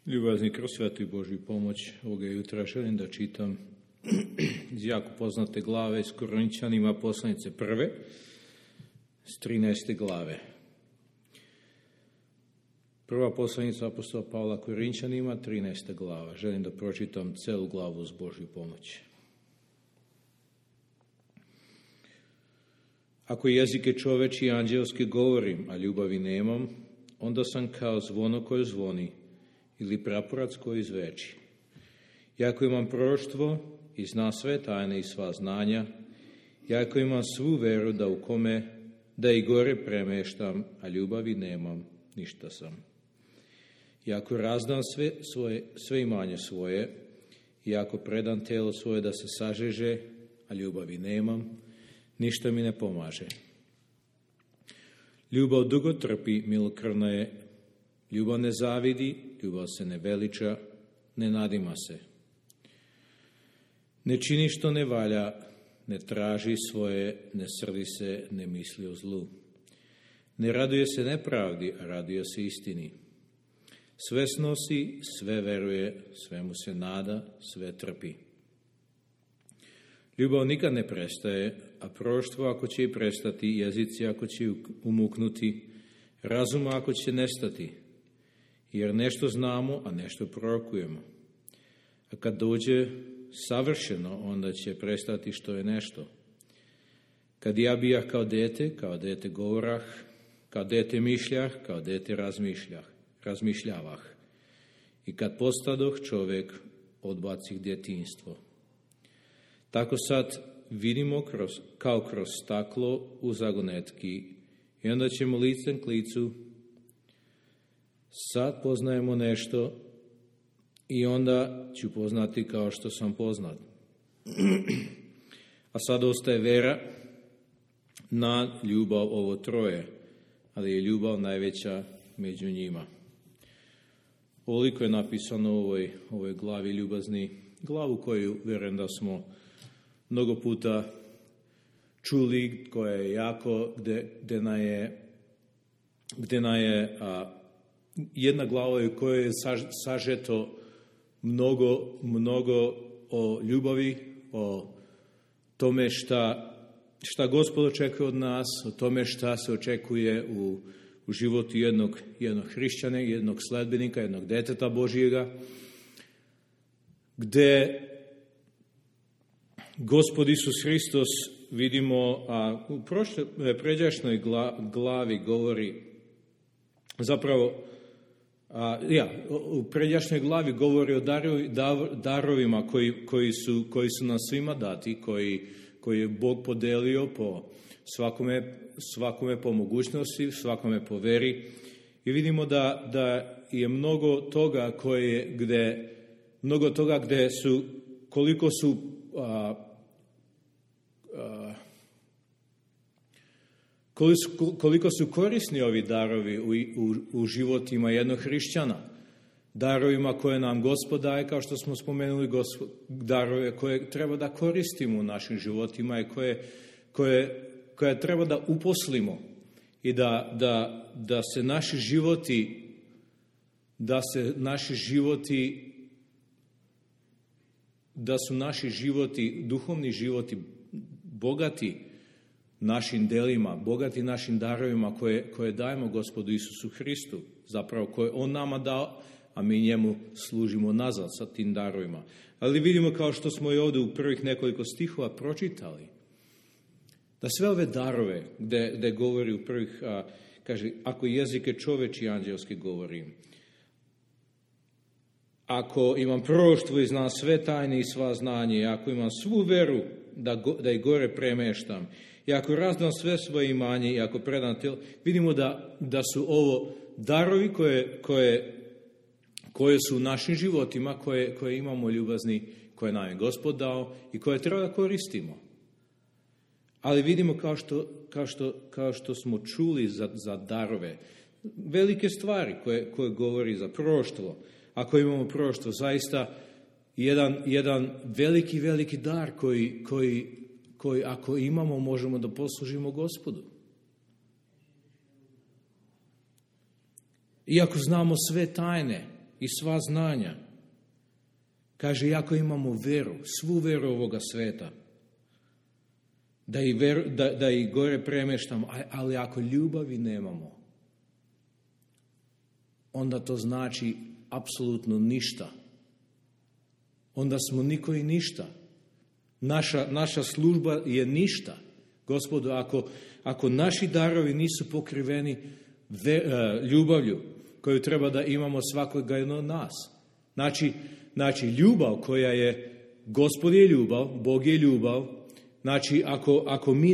Ljubazni, kroz svetu i Božju pomoć ovoga jutra želim da čitam iz jako poznate glave iz Korinčanima poslanice 1. s 13. glave. Prva poslanica apostola Pavla Korinčanima, 13. glava. Želim da pročitam celu glavu uz Božju pomoć. Ako jezike čoveči i anđelski govorim, a ljubavi nemam, onda sam kao zvono koje zvoni ili praporac koji zveči. I ako imam proroštvo i zna sve tajne i sva znanja, i ako imam svu veru da i gore premeštam, a ljubavi nemam, ništa sam. I ako razdam sve imanje svoje, i ako predam telo svoje da se sažeže, a ljubavi nemam, ništa mi ne pomaže. Ljubav dugo trpi, milokrvna je, ljubav ne zavidi, ljubav se ne veliča, ne nadima se. Ne čini što ne valja, ne traži svoje, ne srdi se, ne misli o zlu. Ne raduje se nepravdi, a raduje se istini. Sve snosi, sve veruje, svemu se nada, sve trpi. Ljubav nikad ne prestaje, a proroštvo ako će i prestati, jezici ako će umuknuti, razum ako će nestati, jer nešto znamo, a nešto prorokujemo. A kad dođe savršeno, onda će prestati što je nešto. Kad ja bijah kao dete govorah, kao dete mišljah, kao dete razmišljavah. I kad postadoh čovjek, odbacih djetinjstvo. Tako sad vidimo kao kroz staklo u zagonetki i onda ćemo licem k licu. Sad poznajemo nešto i onda ću poznati kao što sam poznat. A sad ostaje vera, nad, ljubav, ovo troje, ali je ljubav najveća među njima. Ovoliko je napisano u ovoj glavi ljubazni, glavu koju vjerujem da smo mnogo puta čuli, koja je jako, gdje nam je jedna glava u kojoj je sažeto mnogo o ljubavi, o tome šta Gospod očekuje od nas, o tome šta se očekuje u životu jednog hrišćana, jednog sledbenika, jednog deteta Božjega, gdje Gospod Isus Hristos, vidimo, u pređašnjoj glavi govori, u pređašnjoj glavi govori o darovima koji su nam svima dati, koji je Bog podelio po svakome po mogućnosti, svakome po veri. I vidimo da je mnogo toga gdje su, koliko su korisni ovi darovi u životima jednog hrišćana. Darovima koje nam Gospod daje, kao što smo spomenuli, darove koje treba da koristimo u našim životima i koje treba da uposlimo i da su naši životi, duhovni životi bogati našim delima, bogati našim darovima koje dajemo Gospodu Isusu Hristu, zapravo koje On nama dao, a mi njemu služimo nazad sa tim darovima. Ali vidimo, kao što smo i ovdje u prvih nekoliko stihova pročitali, da sve ove darove gdje govori u prvih, kaže, ako jezike čoveči i anđelski govorim, ako imam proroštvo i znam sve tajne i sva znanje, ako imam svu veru da i gore premeštam, i ako razdam sve svoje imanje, i ako predam telo, vidimo da su ovo darovi koje su u našim životima, koje imamo ljubazni, koje nam je Gospod dao i koje treba da koristimo. Ali vidimo, kao što smo čuli za darove, velike stvari koje govori za proroštvo. Ako imamo proroštvo, zaista jedan veliki dar koji ako imamo, možemo da poslužimo Gospodu. Iako znamo sve tajne, i sva znanja. Kaže, ako imamo veru, svu veru ovoga sveta, da i gore premještamo, ali ako ljubavi nemamo, onda to znači apsolutno ništa. Onda smo niko i ništa. Naša služba je ništa. Gospodu, ako naši darovi nisu pokriveni ljubavlju koju treba da imamo svakoga jednog od nas. Znači, ljubav koja je, Gospod je ljubav, Bog je ljubav. Znači, ako mi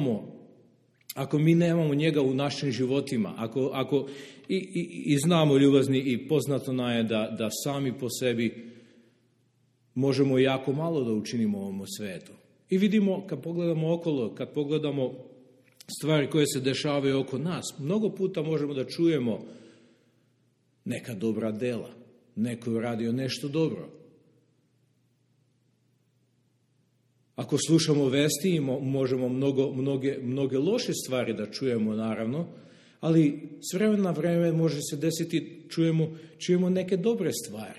nemamo njega u našim životima, i znamo, ljubazni, i poznato nam je da sami po sebi možemo jako malo da učinimo u ovom svetu. I vidimo, kad pogledamo okolo, kad pogledamo stvari koje se dešavaju oko nas, mnogo puta možemo da čujemo neka dobra dela, neko je uradio nešto dobro. Ako slušamo vesti, možemo mnoge loše stvari da čujemo, naravno, ali s vremena na vreme može se desiti, čujemo neke dobre stvari.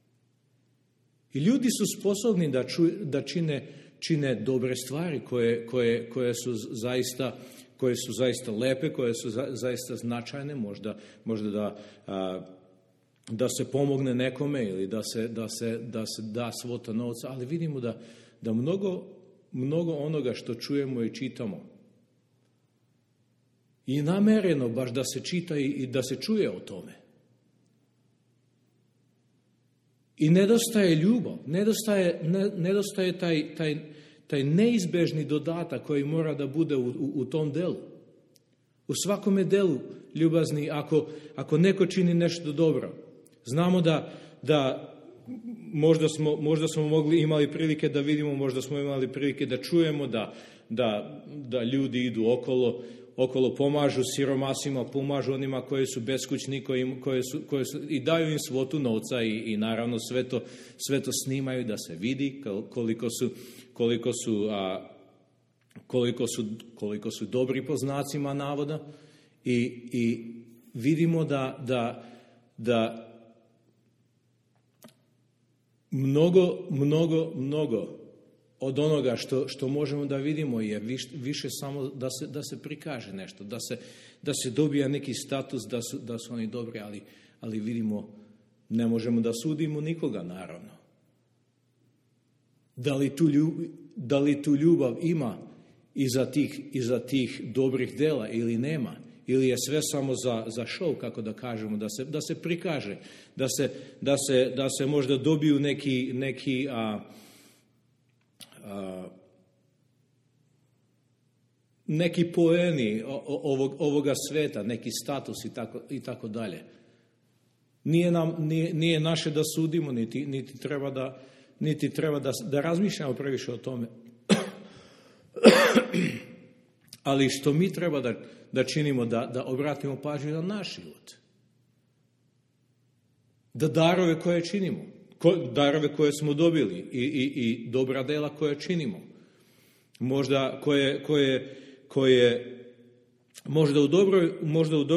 I ljudi su sposobni da čine dobre stvari koje su zaista lepe, koje su zaista značajne, možda da se pomogne nekome ili da se da svota novca, ali vidimo da mnogo onoga što čujemo i čitamo i namereno baš da se čita i da se čuje o tome. I nedostaje ljubav, nedostaje taj neizbežni dodatak koji mora da bude u tom delu. U svakome delu, ljubazni, ako neko čini nešto dobro, znamo da možda smo imali prilike da vidimo, možda smo imali prilike da čujemo da ljudi idu okolo, pomažu siromasima, pomažu onima koji su beskućni, koji su i daju im svotu novca i naravno sve to snimaju da se vidi koliko su dobri po znacima navoda i vidimo da mnogo od onoga što možemo da vidimo je više samo da se prikaže nešto, da se dobija neki status da su oni dobri, ali vidimo, ne možemo da sudimo nikoga, naravno. Da li tu ljubav ima iza tih dobrih dela ili nema? Ili je sve samo za show, kako da kažemo, da se prikaže, da se možda dobiju neki poeni ovoga sveta, neki status i tako dalje. Nije naše da sudimo, niti treba da razmišljamo previše o tome. Ali što mi treba da činimo, da obratimo pažnju na naš život. Da darove koje činimo, darove koje smo dobili i dobra dela koje činimo, možda koje možda u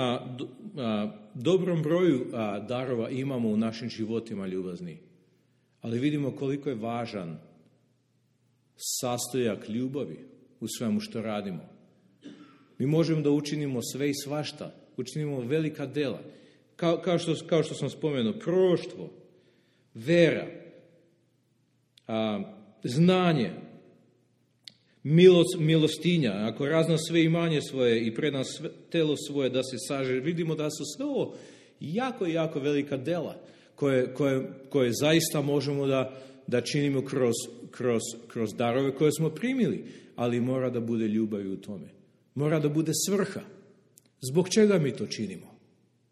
dobrom broju darova imamo u našim životima, ljubazni. Ali vidimo koliko je važan sastojak ljubavi u svemu što radimo. Mi možemo da učinimo sve i svašta, učinimo velika dela. Kao što sam spomenuo, proroštvo, vera, znanje, milostinja, ako razna sve imanje svoje i predam telo svoje da se saže, vidimo da su sve ovo jako, jako velika dela koje zaista možemo da činimo kroz darove koje smo primili, ali mora da bude ljubav u tome. Mora da bude svrha. Zbog čega mi to činimo?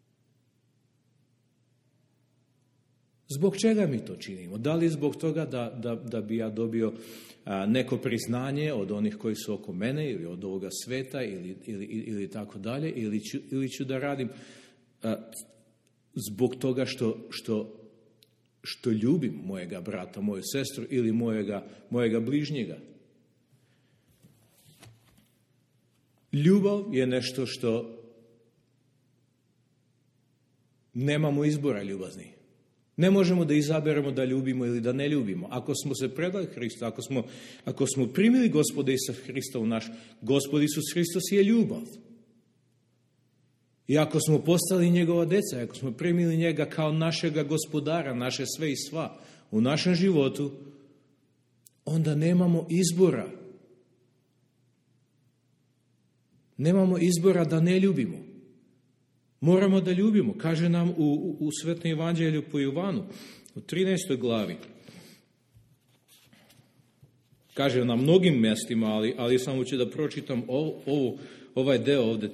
Zbog čega mi to činimo? Da li zbog toga da bi ja dobio neko priznanje od onih koji su oko mene ili od ovoga sveta ili tako dalje, ili ću da radim zbog toga što ljubim mojega brata, moju sestru ili mojega bližnjega. Ljubav je nešto što nemamo izbora, ljubazni. Ne možemo da izaberemo da ljubimo ili da ne ljubimo. Ako smo se predali Hristu, ako smo primili Gospoda Isusa Hrista u naš, Gospod Isus Hristos je ljubav. I ako smo postali njegova deca, ako smo primili njega kao našega gospodara, naše sve i sva u našem životu, onda nemamo izbora. Nemamo izbora da ne ljubimo. Moramo da ljubimo. Kaže nam u Svetom evanđelju po Jovanu, u 13. glavi. Kaže na mnogim mjestima, ali samo ću da pročitam ovaj deo ovdje,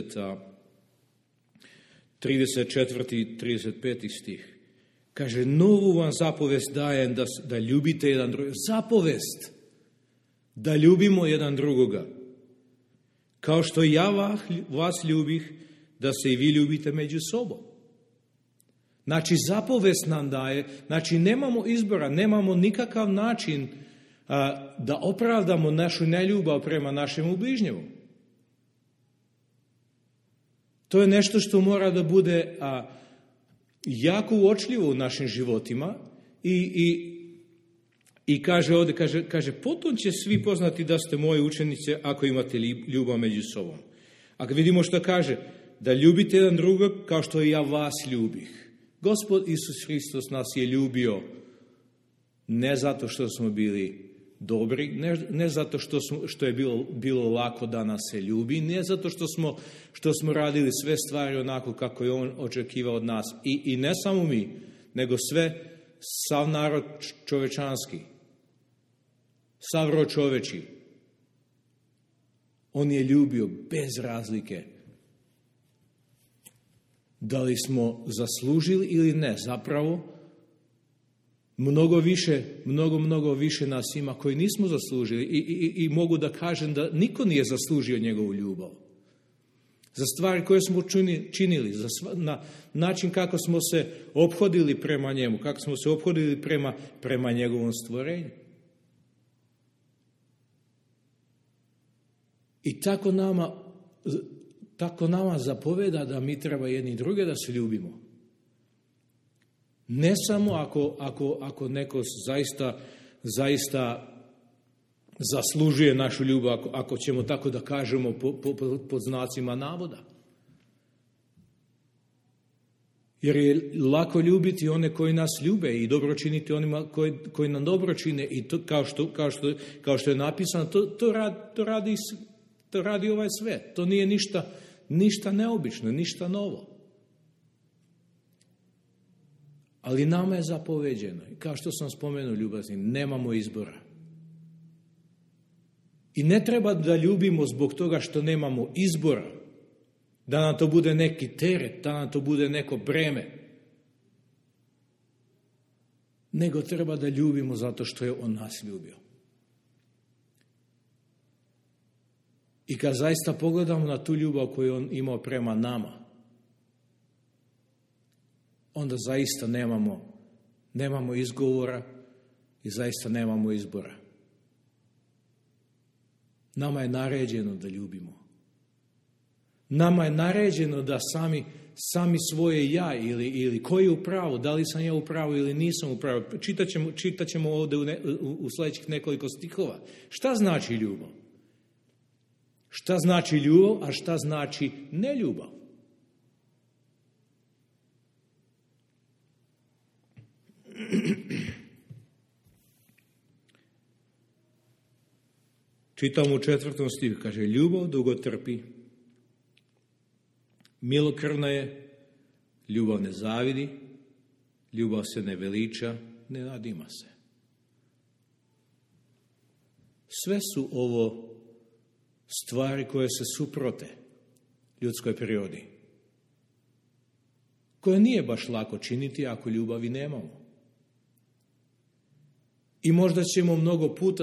34. i 35. stih. Kaže, novu vam zapovest dajem da ljubite jedan drugog. Zapovest da ljubimo jedan drugoga. Kao što ja vas ljubih, da se i vi ljubite među sobom. Znači, zapovest nam daje, znači nemamo izbora, nemamo nikakav način da opravdamo našu neljubav prema našemu bližnjemu. To je nešto što mora da bude jako uočljivo u našim životima i kaže ovdje, kaže, potom će svi poznati da ste moje učenice ako imate ljubav među sobom. Ako vidimo što kaže, da ljubite jedan drugog kao što i ja vas ljubih. Gospod Isus Hristos nas je ljubio ne zato što smo bili dobri, ne zato što je bilo lako da nas se ljubi, ne zato što smo radili sve stvari onako kako je on očekivao od nas. I ne samo mi, nego sav narod čovečanski, sav rod čoveči. On je ljubio bez razlike. Da li smo zaslužili ili ne, zapravo mnogo više nas ima koji nismo zaslužili i mogu da kažem da niko nije zaslužio njegovu ljubav. Za stvari koje smo činili, na način kako smo se ophodili prema njemu, kako smo se ophodili prema njegovom stvorenju. I tako nama zapoveda da mi treba jedni druge da se ljubimo. Ne samo ako neko zaista zaslužuje našu ljubav, ako ćemo tako da kažemo pod znacima navoda. Jer je lako ljubiti one koji nas ljube i dobro činiti onima koji nam dobro čine. I to, kao što je napisano, to radi ovaj svet. To nije ništa neobično, ništa novo. Ali nama je zapoveđeno. I kao što sam spomenuo, ljubazni, nemamo izbora. I ne treba da ljubimo zbog toga što nemamo izbora. Da nam to bude neki teret, da nam to bude neko breme. Nego treba da ljubimo zato što je on nas ljubio. I kad zaista pogledamo na tu ljubav koju on imao prema nama, onda zaista nemamo izgovora i zaista nemamo izbora. Nama je naređeno da ljubimo. Nama je naređeno da sami svoje ja ili koji je u pravu, da li sam ja u pravu ili nisam u pravu. Čitat ćemo ovdje u sljedećih nekoliko stihova. Šta znači ljubav? Šta znači ljubav, a šta znači neljubav? Čitamo u 4. stihu, kaže, ljubav dugo trpi, milokrvna je, ljubav ne zavidi, ljubav se ne veliča, ne nadima se. Sve su ovo stvari koje se suprote ljudskoj prirodi, koje nije baš lako činiti ako ljubavi nemamo. I možda ćemo mnogo puta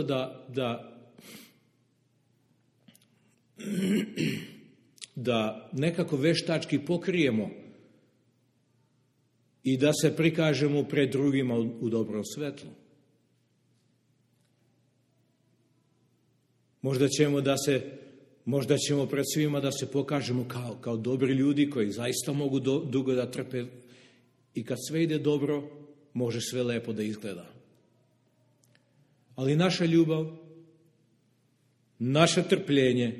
da nekako veštački pokrijemo i da se prikažemo pred drugima u dobrom svetlu. Možda ćemo pred svima da se pokažemo kao dobri ljudi koji zaista mogu dugo da trpe I kad sve ide dobro, može sve lepo da izgleda. Ali naša ljubav, naše trpljenje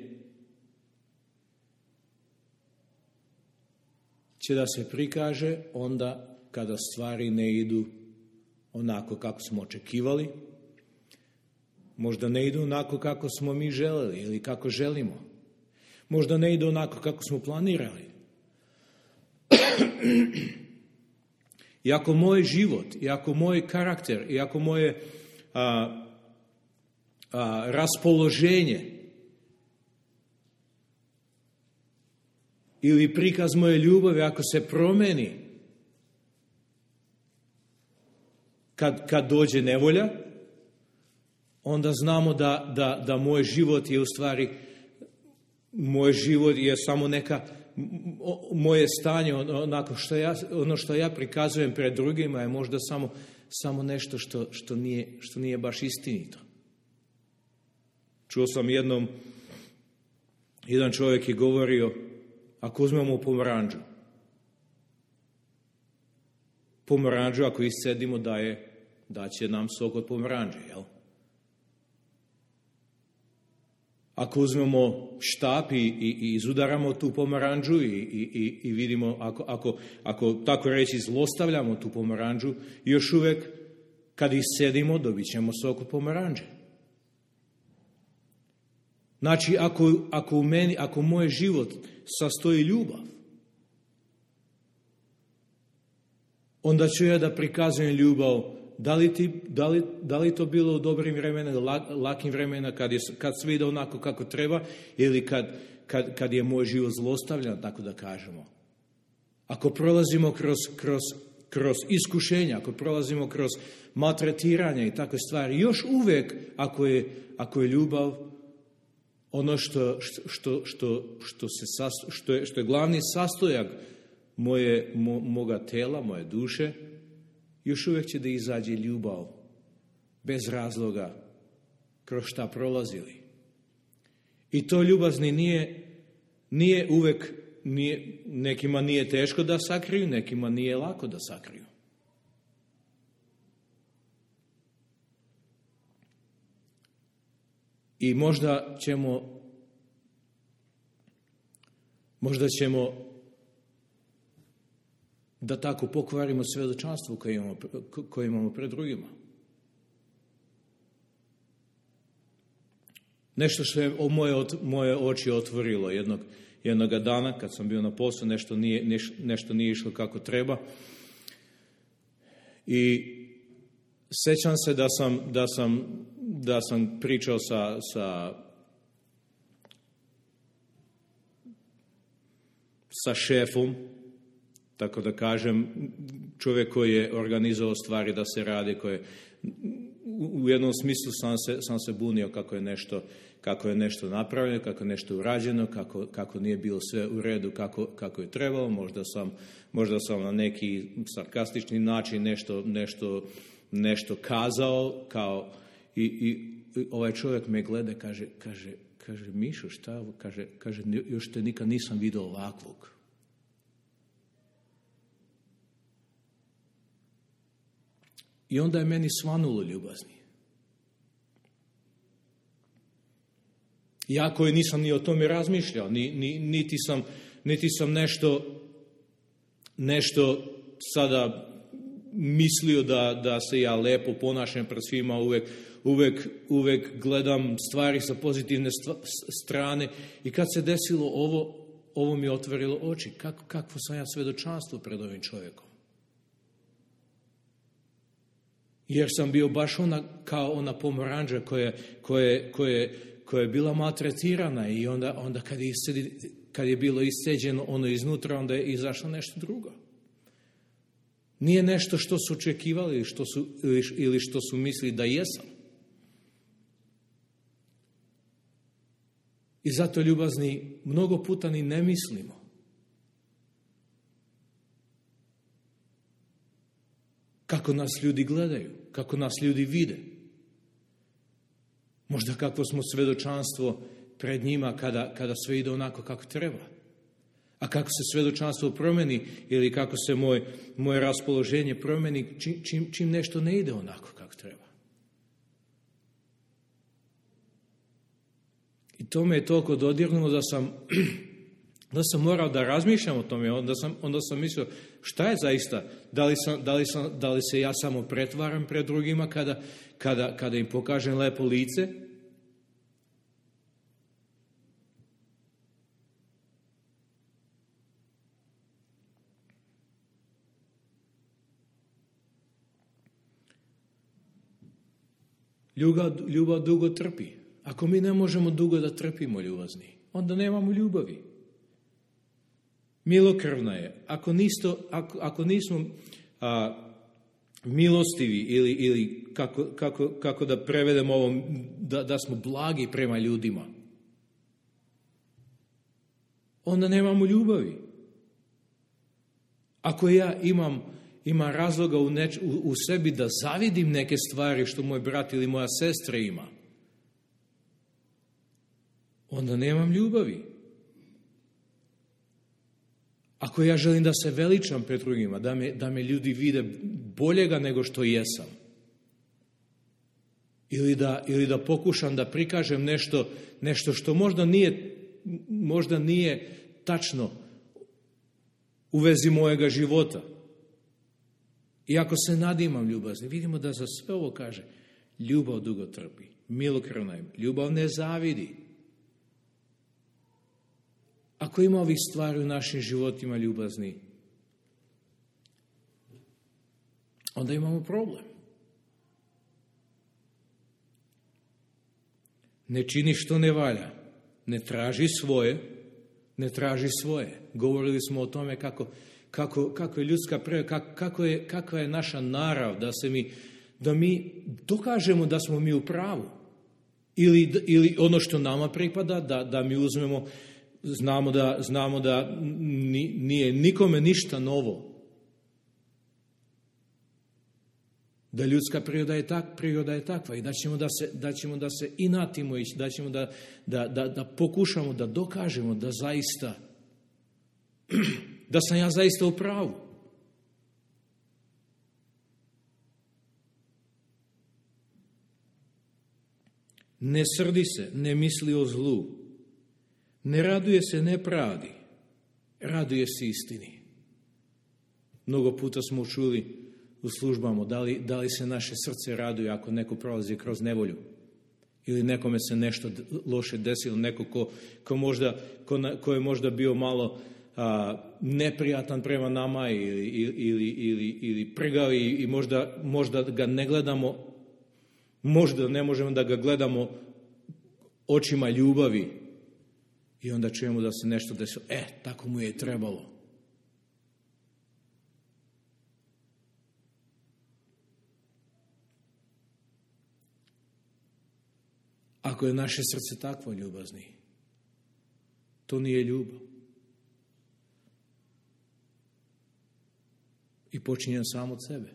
će da se prikaže onda kada stvari ne idu onako kako smo očekivali, možda ne idu onako kako smo mi želeli ili kako želimo, možda ne idu onako kako smo planirali. I ako moj život, i ako moj karakter, i ako moje raspoloženje ili prikaz moje ljubavi, ako se promeni kad dođe nevolja, onda znamo da moj život je u stvari, moj život je samo neka, moje stanje, ono što ja prikazujem pred drugima je možda samo nešto što nije baš istinito. Čuo sam jedan čovjek je govorio, ako uzmemo pomoranđu ako iscedimo da će nam sok od pomoranđe, jel? Ako uzmemo štap i izudaramo tu pomoranđu i vidimo, ako tako reći zlostavljamo tu pomoranđu, još uvijek kad iscedimo dobit ćemo sok od pomoranđe. Znači, ako u meni, ako moj život sastoji ljubav, onda ću ja da prikazujem ljubav, da li to bilo u dobrim vremenima, lakim vremenima, kad sve ide onako kako treba, ili kad je moj život zlostavljan, tako da kažemo. Ako prolazimo kroz iskušenja, ako prolazimo kroz maltretiranje i takve stvari, još uvijek, ako je ljubav ono što je glavni sastojak moga tela, moje duše, još uvijek će da izađe ljubav bez razloga kroz šta prolazili. I to ljubazni nije uvijek, nekima nije teško da sakriju, nekima nije lako da sakriju. I možda ćemo da tako pokvarimo svjedočanstvo koje imamo pred drugima. Nešto što je moje oči otvorilo jednog dana kad sam bio na poslu, nešto nije išlo kako treba. I sjećam se da sam pričao sa šefom, tako da kažem, čovjek koji je organizovao stvari da se radi, u jednom smislu sam se bunio kako je nešto napravljeno, kako je nešto urađeno, kako nije bilo sve u redu kako je trebalo. Možda sam na neki sarkastični način nešto kazao, i ovaj čovjek me gleda, kaže Mišo, šta? Kaže, još te nikad nisam vidio ovakvog. I onda je meni svanulo ljubazni. Ja koji nisam ni o tome razmišljao, niti sam nešto sada mislio da se ja lepo ponašam pred svima, uvijek gledam stvari sa pozitivne strane. I kad se desilo ovo mi je otvorilo oči. Kakvo sam ja svjedočanstvo pred ovim čovjekom. Jer sam bio baš kao ona pomoranđa koja je bila maltretirana, i onda kad je bilo isceđeno ono iznutra, onda je izašlo nešto drugo. Nije nešto što su očekivali ili što su mislili da jesam. I zato, ljubazni, mnogo puta ni ne mislimo. Kako nas ljudi gledaju, kako nas ljudi vide. Možda kakvo smo svjedočanstvo pred njima kada sve ide onako kako treba. A kako se svedočanstvo promeni ili kako se moje raspoloženje promeni čim nešto ne ide onako kako treba. I to me je toliko dodirnulo da sam morao da razmišljam o tome. Onda sam mislio, šta je zaista? Da li se ja samo pretvaram pred drugima kada im pokažem lepo lice? Ljubav dugo trpi. Ako mi ne možemo dugo da trpimo, ljubazni, onda nemamo ljubavi. Milokrvna je. Ako nismo milostivi ili kako da prevedemo ovo, da smo blagi prema ljudima, onda nemamo ljubavi. Ako ja imam razloga u sebi da zavidim neke stvari što moj brat ili moja sestra ima, onda nemam ljubavi. Ako ja želim da se veličam pred drugima, da me ljudi vide boljega nego što jesam, ili da pokušam da prikažem nešto što možda nije tačno u vezi mojega života. I ako se nadimam ljubazni, vidimo da za sve ovo kaže, ljubav dugo trpi, milokrvna je, ljubav ne zavidi. Ako ima ovih stvari u našim životima, ljubazni, onda imamo problem. Ne čini što ne valja, ne traži svoje. Govorili smo o tome kako je ljudska prirada, kakva je naša narav da mi dokažemo da smo mi u pravu. Ili ono što nama pripada, da mi uzmemo, znamo da nije nikome ništa novo. Da ljudska priroda je takva i da ćemo da se inatimo i da ćemo da pokušamo da dokažemo da zaista da sam ja zaista u pravu. Ne srdi se, ne misli o zlu, ne raduje se nepravdi, raduje se istini. Mnogo puta smo čuli u službama da li se naše srce raduje ako neko prolazi kroz nevolju ili nekome se nešto loše desilo, neko ko je možda bio malo neprijatan prema nama ili prgao i možda ga ne gledamo, možda ne možemo da ga gledamo očima ljubavi i onda čujemo da se nešto desilo. Tako mu je trebalo. Ako je naše srce takvo, ljubazni, to nije ljubav. I počinjem sam od sebe.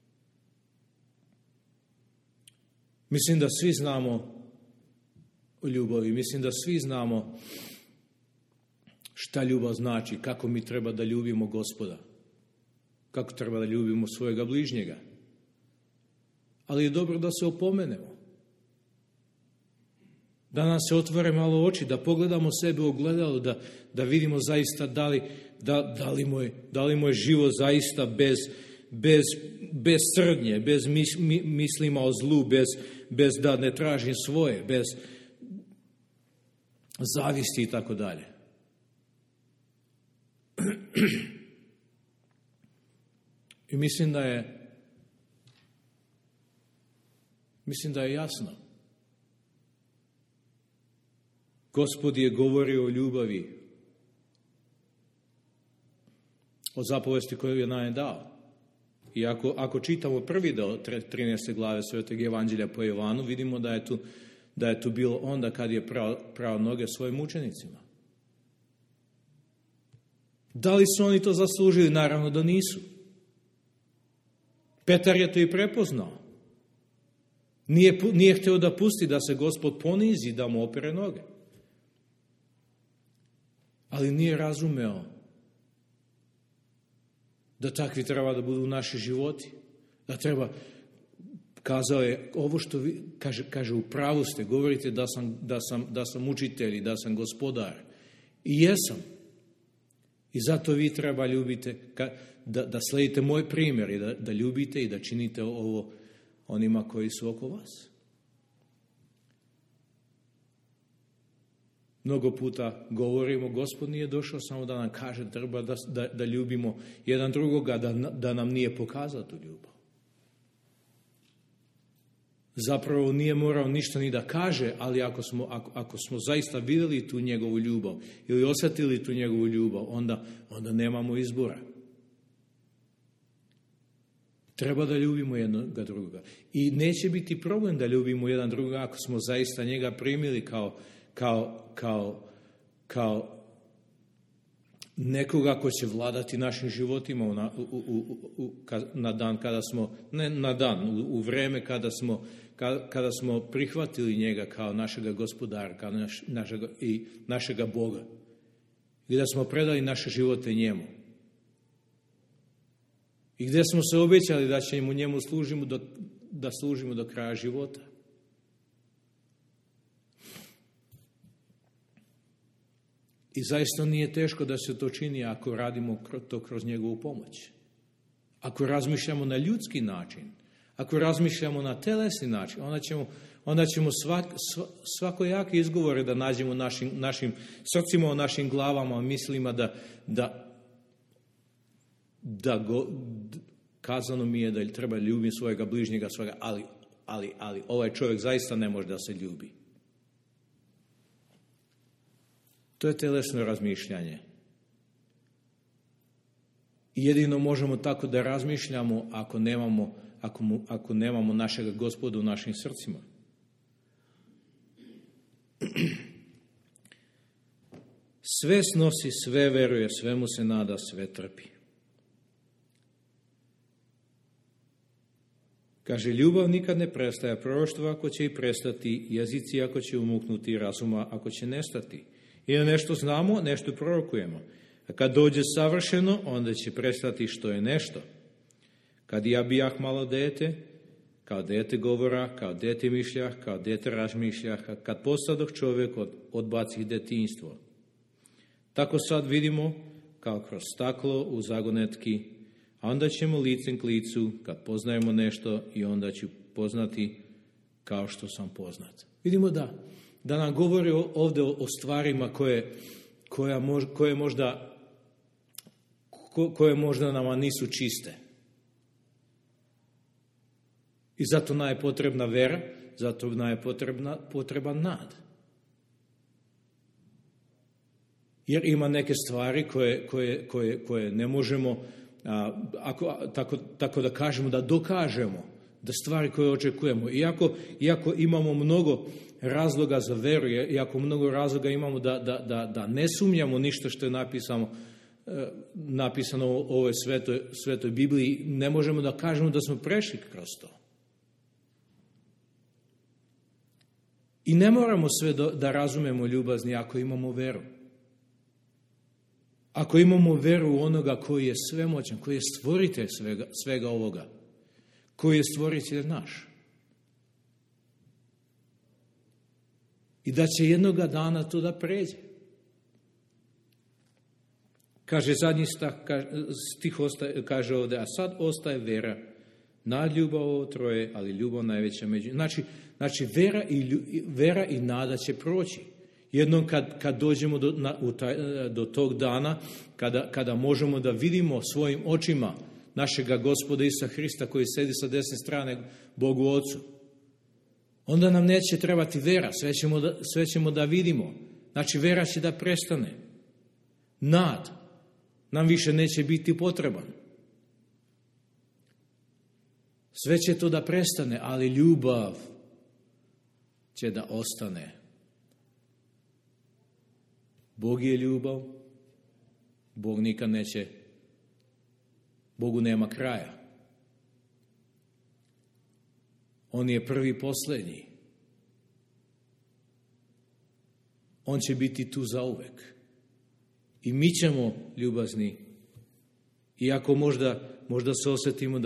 Mislim da svi znamo o ljubavi. Mislim da svi znamo šta ljubav znači, kako mi treba da ljubimo Gospoda, kako treba da ljubimo svojega bližnjega. Ali je dobro da se opomenemo. Da nam se otvore malo oči, da pogledamo sebe u ogledalo, da vidimo zaista da li moj život zaista bez srdnje, bez mislima o zlu, bez da ne tražim svoje, bez zavisti i tako dalje. I mislim da je jasno. Gospod je govorio o ljubavi, o zapovesti koju je nam dao. I ako čitamo prvi deo 13. glave Svetog Evanđelja po Jovanu, vidimo da je tu bilo onda kad je prao noge svojim učenicima. Da li su oni to zaslužili? Naravno da nisu. Petar je to i prepoznao. Nije htio da pusti da se Gospod ponizi, da mu opere noge. Ali nije razumeo Da takvi treba da budu naši životi. Da treba, kazao je, ovo što vi, kaže u pravu ste, govorite da sam učitelj i da sam gospodar. I jesam. I zato vi treba ljubite, da sledite moj primjer i da ljubite i da činite ovo onima koji su oko vas. Mnogo puta govorimo, Gospod nije došao samo da nam kaže treba da ljubimo jedan drugoga, da nam nije pokazao tu ljubav. Zapravo nije morao ništa ni da kaže, ali ako smo zaista vidjeli tu njegovu ljubav ili osjetili tu njegovu ljubav, onda nemamo izbora. Treba da ljubimo jednoga drugoga. I neće biti problem da ljubimo jedan drugoga ako smo zaista njega primili kao nekoga ko će vladati našim životima na dan kada smo, ne na dan, u vreme kada smo prihvatili njega kao našega gospodara, kao našega Boga. I da smo predali naše živote njemu. I gdje smo se obećali da ćemo njemu služimo do kraja života. I zaista nije teško da se to čini ako radimo to kroz njegovu pomoć. Ako razmišljamo na ljudski način, ako razmišljamo na telesni način, onda ćemo svakojake izgovore da nađemo našim srcima, u našim glavama, mislima kazano mi je da treba ljubiti svojega bližnjega, ali ovaj čovjek zaista ne može da se ljubi. To je telesno razmišljanje. I jedino možemo tako da razmišljamo ako nemamo našega Gospoda u našim srcima. Sve snosi, sve veruje, svemu se nada, sve trpi. Kaže, ljubav nikad ne prestaje, proroštvo ako će i prestati, jezici ako će umuknuti, razuma ako će nestati. I nešto znamo, nešto prorokujemo. A kad dođe savršeno, onda će prestati što je nešto. Kad ja bijah malo dete, kao dete govora, kao dete mišljah, kao dete razmišljah, a kad postadoh čovjek odbacih detinjstvo. Tako sad vidimo, kao kroz staklo u zagonetki, a onda ćemo licem k licu, kad poznajemo nešto, i onda ću poznati kao što sam poznat. Vidimo da nam govori ovdje o stvarima koje možda nama nisu čiste. I zato nam je potrebna vera, zato nam je potreban nad. Jer ima neke stvari koje ne možemo, tako da kažemo, da dokažemo, da stvari koje očekujemo. Iako imamo mnogo razloga za veru, iako mnogo razloga imamo da ne sumnjamo ništa što je napisano u ovoj svetoj Bibliji, ne možemo da kažemo da smo prešli kroz to. I ne moramo sve da razumemo, ljubazni, ako imamo veru. Ako imamo veru u onoga koji je svemoćan, koji je stvoritelj svega ovoga, koji je stvoritelj naš. I da će jednoga dana to da pređe. Kaže zadnji stih kaže ovdje, a sad ostaje vera, nad ljubav ovo troje, ali ljubav najveća među. Znači vera i nada će proći. Jednom kad dođemo do tog dana, kada možemo da vidimo svojim očima našega Gospoda Isusa Hrista koji sedi sa desne strane Bogu Ocu, onda nam neće trebati vera, sve ćemo da vidimo. Znači vera će da prestane. Nad nam više neće biti potreban. Sve će to da prestane, ali ljubav će da ostane. Bog je ljubav, Bog nikad neće, Bogu nema kraja. On je prvi posljednji. On će biti tu zauvek. I mi ćemo, ljubazni, Iako možda se osjetimo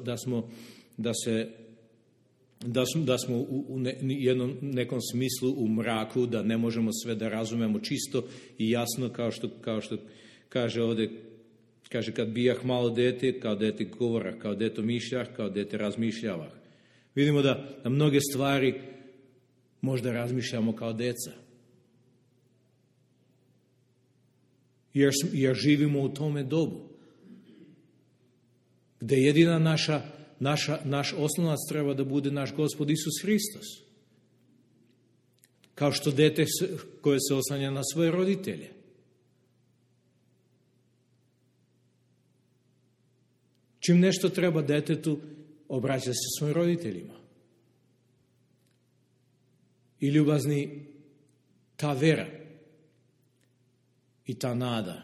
da smo u nekom smislu u mraku, da ne možemo sve da razumemo čisto i jasno, kao što kaže ovdje, kaže kad bijah malo dete, kao dete govora, kao dete mišljah, kao dete razmišljavah. Vidimo da mnoge stvari možda razmišljamo kao deca. Jer živimo u tome dobu. Gdje jedina naš oslonac treba da bude naš Gospod Isus Hristos. Kao što dete koje se oslanja na svoje roditelje. Čim nešto treba detetu, obraća se svojim roditeljima. I ljubazni, ta vera i ta nada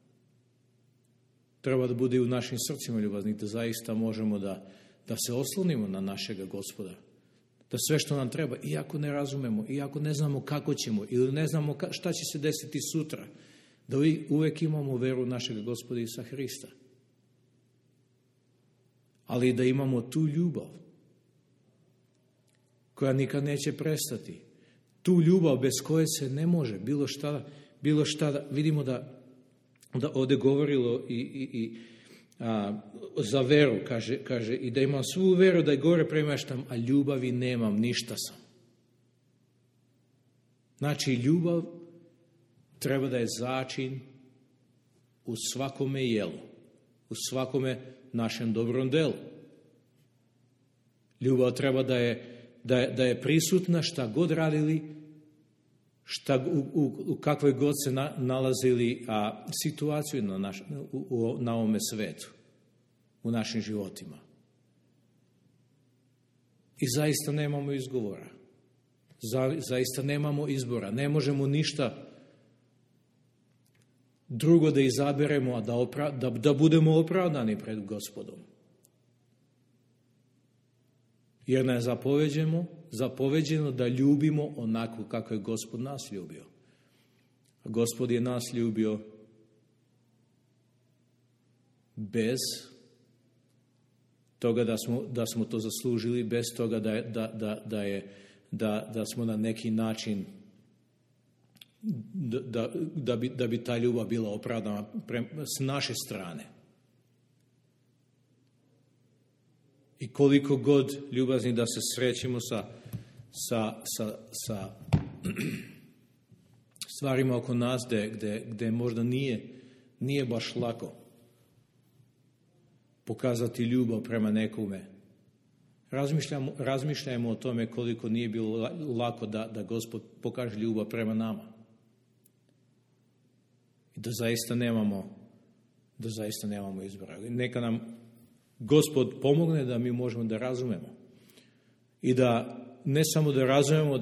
treba da bude u našim srcima, ljubazni, da zaista možemo da se oslonimo na našega Gospoda. Da sve što nam treba, iako ne razumemo, iako ne znamo kako ćemo ili ne znamo šta će se desiti sutra, da uvek imamo veru našega Gospoda Isusa Hrista. Ali da imamo tu ljubav koja nikad neće prestati. Tu ljubav bez koje se ne može bilo šta vidimo da ovdje govorilo za veru, kaže i da imam svu veru da je gore premeštam, a ljubavi nemam, ništa sam. Znači, ljubav treba da je začin u svakome jelu, u svakome našem dobrom delu. Ljubav treba da je prisutna šta god radili, u kakvoj god se nalazili situaciju na ovome svetu, u našim životima. I zaista nemamo izgovora. Zaista nemamo izbora. Ne možemo ništa drugo da izaberemo, a da budemo opravdani pred Gospodom. Jer nam je zapoveđeno da ljubimo onako kako je Gospod nas ljubio. A Gospod je nas ljubio bez toga da smo to zaslužili, bez toga da smo na neki način da bi ta ljubav bila opravdana s naše strane. I koliko god ljubazni da se srećemo sa stvarima oko nas gde možda nije baš lako pokazati ljubav prema nekome. Razmišljajmo o tome koliko nije bilo lako da Gospod pokaže ljubav prema nama. I da zaista nemamo izbora. Neka nam Gospod pomogne da mi možemo da razumemo. I da ne samo da razumemo,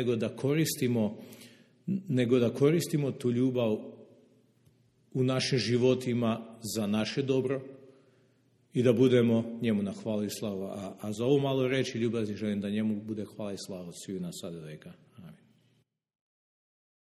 nego da koristimo tu ljubav u našim životima za naše dobro i da budemo njemu na hvalu i slavu. A za ovo malo reći ljubazni želim da njemu bude hvala i slava od sviju nas sada veka.